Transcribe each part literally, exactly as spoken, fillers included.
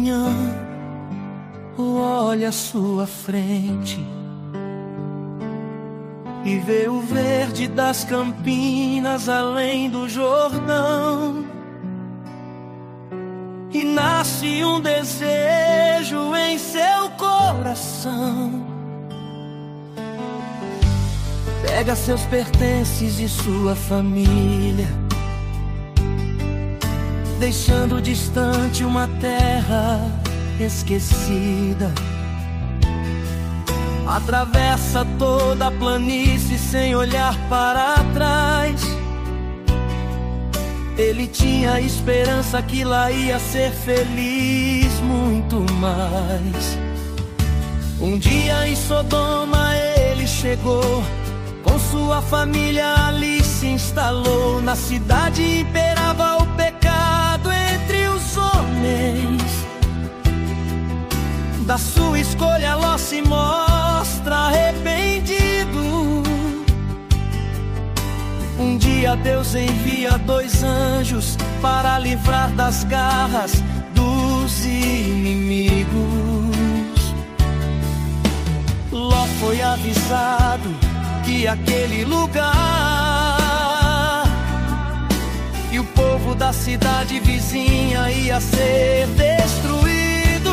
manhã, olha à sua frente e vê o verde das campinas além do Jordão, e nasce um desejo em seu coração. Pega seus pertences e sua família, deixando distante uma terra esquecida. Atravessa toda a planície sem olhar para trás. Ele tinha esperança que lá ia ser feliz muito mais. Um dia em Sodoma ele chegou, com sua família ali se instalou. Na cidade imperava o pecado entre os homens. Da sua escolha Ló se mostra arrependido. Um dia Deus envia dois anjos para livrar das garras dos inimigos. Ló foi avisado que aquele lugar e o povo da cidade vizinha ia ser destruído.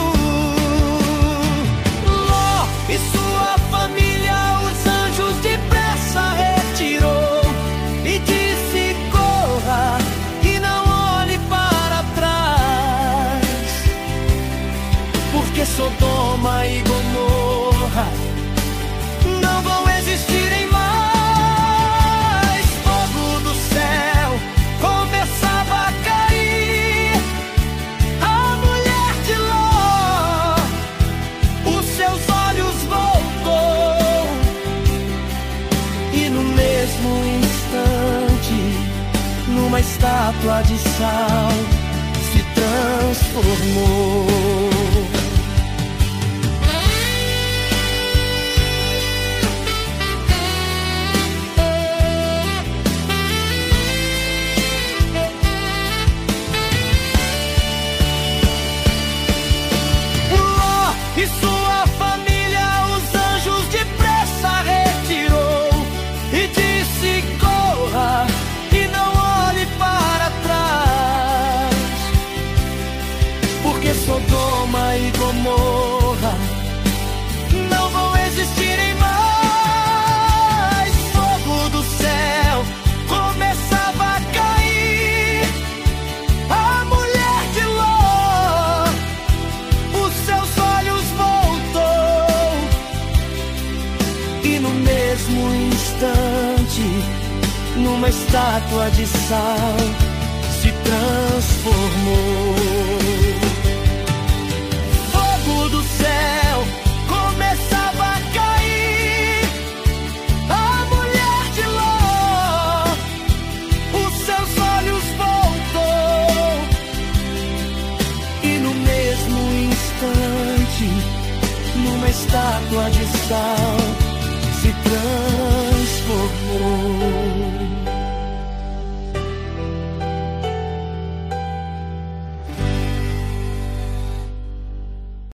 Ló e sua família os anjos depressa retirou e disse: corra e não olhe para trás, porque Sodoma e Gomorra não vão existirem mais. Fogo do céu começava a cair. A mulher de Ló, os seus olhos voltou, e no mesmo instante, numa estátua de sal, se transformou. E sua família os anjos depressa retirou e disse: corra e não olhe para trás, porque Sodoma e Gomorra não vão existirem mais. Fogo do céu começava a cair. A mulher de Ló, os seus olhos voltou, e no mesmo instante, numa estátua de sal, se transformou. Fogo do céu começava a cair. A mulher de Ló, os seus olhos voltou, e no mesmo instante, numa estátua de sal, se transformou.